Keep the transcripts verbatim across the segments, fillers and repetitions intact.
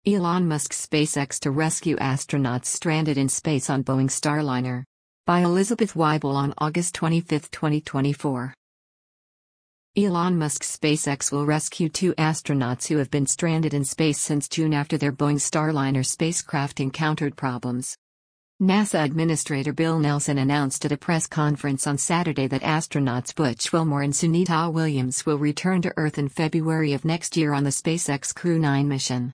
Elon Musk's SpaceX to rescue astronauts stranded in space on Boeing Starliner. By Elizabeth Weibel on August twenty-fifth, twenty twenty-four. Elon Musk's SpaceX will rescue two astronauts who have been stranded in space since June after their Boeing Starliner spacecraft encountered problems. NASA Administrator Bill Nelson announced at a press conference on Saturday that astronauts Butch Wilmore and Sunita Williams will return to Earth in February of next year on the SpaceX Crew nine mission.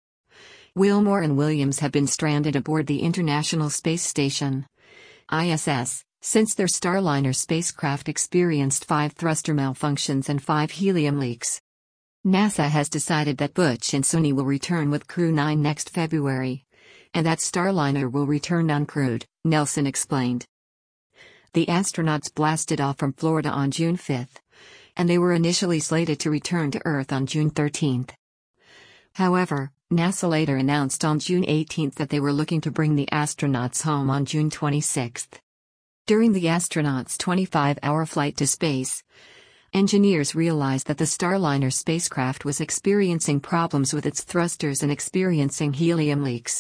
Wilmore and Williams have been stranded aboard the International Space Station I S S, since their Starliner spacecraft experienced five thruster malfunctions and five helium leaks. NASA has decided that Butch and Suni will return with Crew nine next February, and that Starliner will return uncrewed, Nelson explained. The astronauts blasted off from Florida on June fifth, and they were initially slated to return to Earth on June thirteenth. However, NASA later announced on June eighteenth that they were looking to bring the astronauts home on June twenty-sixth. During the astronauts' twenty-five hour flight to space, engineers realized that the Starliner spacecraft was experiencing problems with its thrusters and experiencing helium leaks.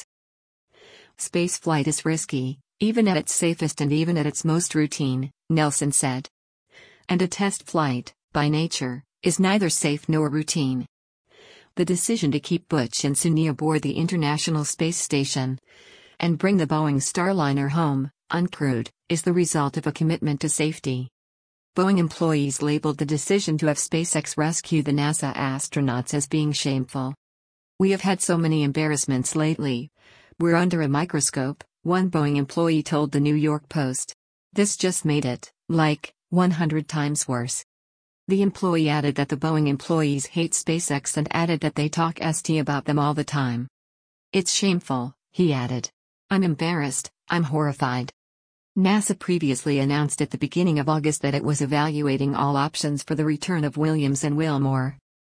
Spaceflight is risky, even at its safest and even at its most routine, Nelson said. And a test flight, by nature, is neither safe nor routine. The decision to keep Butch and Suni aboard the International Space Station and bring the Boeing Starliner home, uncrewed, is the result of a commitment to safety. Boeing employees labeled the decision to have SpaceX rescue the NASA astronauts as being shameful. "We have had so many embarrassments lately. We're under a microscope," one Boeing employee told the New York Post. "This just made it, like, one hundred times worse." The employee added that the Boeing employees hate SpaceX and added that they talk st about them all the time. "It's shameful," he added. "I'm embarrassed, I'm horrified." NASA previously announced at the beginning of August that it was evaluating all options for the return of Williams and Wilmore.